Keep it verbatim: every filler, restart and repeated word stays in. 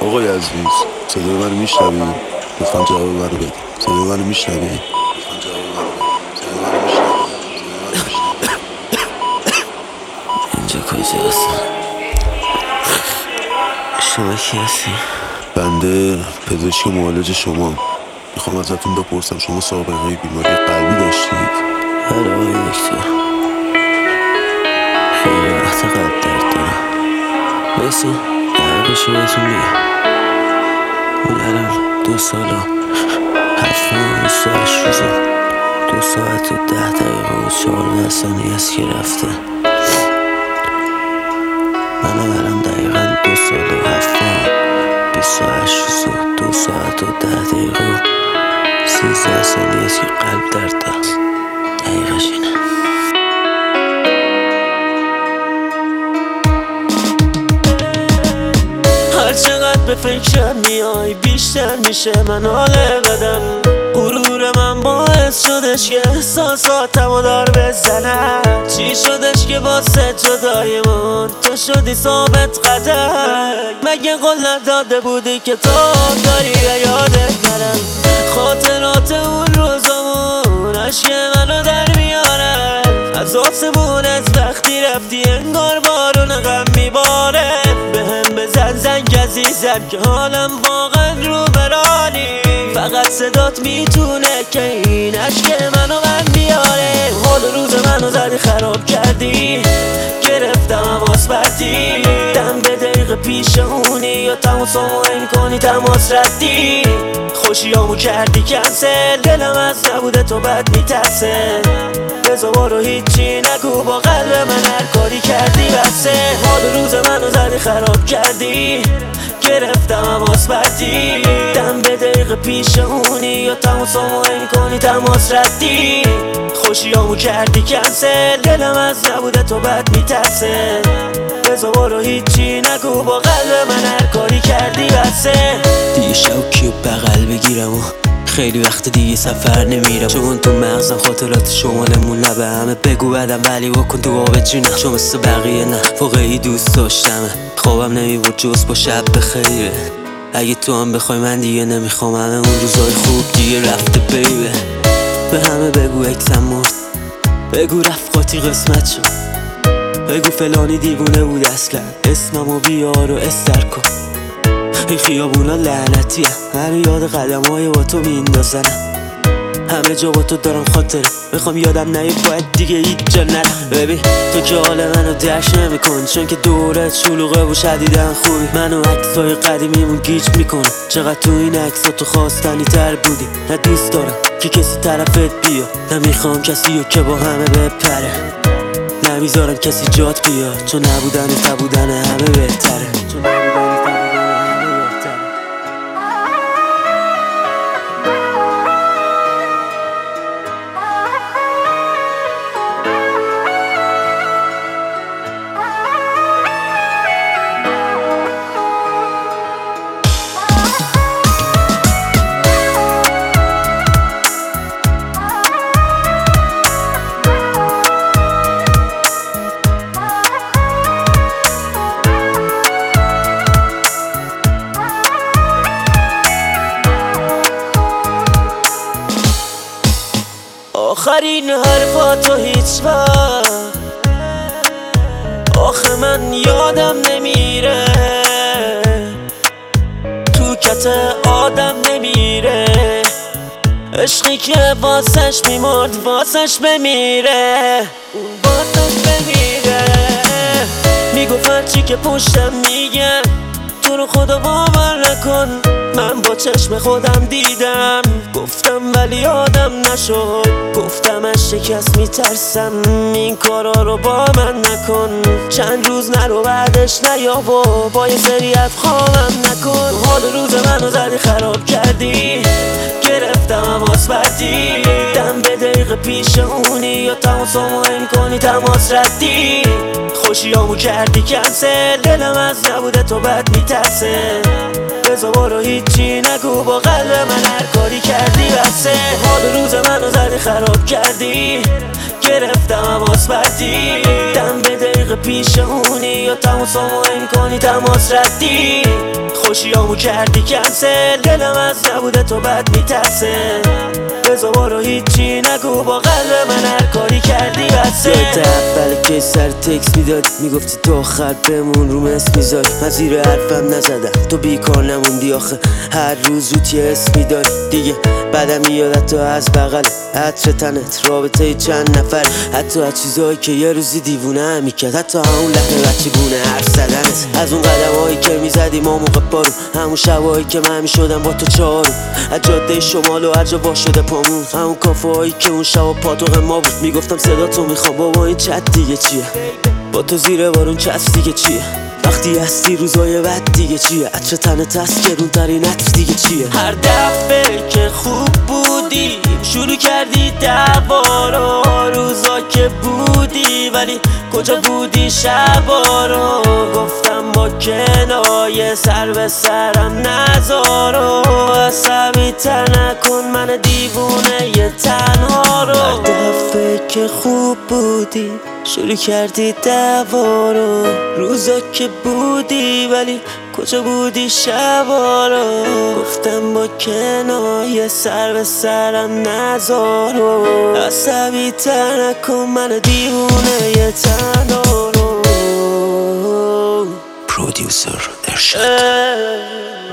آقای عزیز، صدای منو میشنوی؟ لطفاً جواب منو بده. صدای منو میشنوی؟ لطفاً جواب منو بده. صدای منو میشنوی؟ اینجا کجاست؟ شما کی هستی؟ بنده پزشک معالج شما. میخوام ازتون بپرسم شما سابقه بیماری قلبی داشتید؟ بله آقای دکتر، خیلی وقت قلب درد دارم. بایستی دقیقش رو بهتون میگم. اون الان دو سال و هفت ماه و بیست و هشت روز و دو ساعت و ده دقیقه و چهارده ثانیه است که رفته. منم الان دقیقا دو سال و هفت ماه بیست و هشت روز و دو ساعت و ده دقیقه و سیزده ثانیه است که قلب درد دارم. دقیقش اینه. هر چقدر به فکرم میای بیشتر میشه من حال بدم. غرور من باعث شدش که احساساتمو دار بزنم. چی شدش که واسه جدایمون تو شدی ثابت قدم؟ مگه قول نداده بودی که تو داری یادت نرم؟ خاطرات اون روزامون عشق منو در میارن. از آسمون از وقتی رفتی انگار بارون غم میباره. بهم بزن زنگ عزیزم که حالم واقعا رو برانی. فقط صدات میتونه که این عشق منو من بیاره. حال روز منو زدی خراب کردی، گرفتم حواس بردی. دم به دقیقه پیشمونی یا تماسامو این کنی تماس ردی. خوشیامو کردی کنسل، دلم از نبوده تو بد میترسه. بزا بارو هیچی نگو با قلب من هر کاری کردی بسه. حال روز منو زدی خراب کردی، گرفتم حواس بردی. دم به دقیقه پیشمونی یا تماسامو این کنی تماس ردی. خوشیامو کردی کنسل، دلم از نبوده تو بد میترسه. بزا بارو هیچی نگو با قلب من هر کاری کردی بسه. دیگه شوکی و بغل بگیرم و خیلی وقت دیگه سفر نمیرم. چون تو مغزم خاطرات شمالمون لبه همه بگو بدم ولی بکن تو آب جونم. چون مثل بقیه نه واقعی دوست داشتمه. خوابم نمیبود جز با شب بخیره. اگه تو هم بخوای من دیگه نمیخوام. همه اون روزای خوب دیگه رفته بیبه. به همه بگو اکسم مرد، بگو رفقاتی قسمت شد، بگو فلانی دیوونه بود اصلا. اسممو بیار و استر کن. این خیابونا لعنتیه، من یاد قدم های با تو میندازنم. همه جا با تو دارم خاطره، میخوام یادم نهی باید دیگه هیچ جا نرم. ببین تو که حال منو درش نمیکن، چون که دورت شلوغه و شدیدن خوبی. منو عکسای قدیمیمون گیج میکنه. چقدر تو این عکسا تو خواستنی تر بودی. نه دوست دارم که کسی طرفت بیا، نه میخوام کسی رو که با همه بپره. نمیذارم کسی جات بیاد، چون نبودن تا بودن همه بهتره. چون نبودن تا آخرین حرفاتو هیچ وقت آخه من یادم نمیره. تو کت آدم نمیره. عشقی که واسش میمرد واسش بمیره. اون واسش بمیره. میگفت چی که پشتم میگن تو رو خدا باور نکن. من با چشم خودم دیدم، گفتم ولی یادم نشد. گفتم از شکست میترسم، این کارا رو با من نکن. چند روز نرو بعدش نیا و با یه سری افخامم نکن. حال روز منو زدی خراب کردی، گرفتم حواس بردی. دم به دقیقه پیشمونی یا تماسامو این کنی تماس ردی. خوشیامو کردی کنسل، دلم از نبوده تو بد میترسه. بزا بارو هیچی نگو با قلب من هر کاری کردی بسه. حال روز منو زدی خراب کردی، گرفتم حواس بردی دم به دقیقه پیشمونی یا تماس همو میکنی تماس ردی خوشیامو کردی کنسل دلم از نبوده تو بد میترسه بزا بارو هیچی نگو با قلب من هر کاری کردی بسه یاد اول که سر تکس میداد میگفتی تو آخر بمون رو مس میذاری من زیر حرفم نزدم تو بیکار نموندی آخه هر روز روت یه اسم میداری دیگه بعدم میادت تو از بغل عطر تنت رابطه چند نفر حتی از چیزایی که یه روزی دیوونه هم میکرد حتی همون لحن بچه گونه حرف زدنت از اون قدم هایی که میزدی ما موقع بارو همون شبایی که من میشدم با تو چارو از جاده شمال و هر جا وا شده پامون همون کافه هایی که اون شب و پاتوق ما بود میگفتم صدا تو میخوام بابا این چت دیگه چیه با تو زیر بارون چسب دیگه چیه وقتی هستی روزای بد دیگه چیه عطر تنت هست گرون ترین عطر دیگه چیه هر دفعه که خوب بودی شروع کردی دعوا رو روزا که بودی ولی کجا بودی شبا رو گفتم با کنایه سر به سرم نذارو عصبی تر نکن من دیوونه ی تنها رو هر دفعه که خوب بودی شروع کردی دعوا رو روزا که بودی ولی کجا بودی شبا رو گفتم با کنایه سر به سرم نذارو عصبی تر نکن من دیوونه ی تنها رو پرودیوسر ارشاد.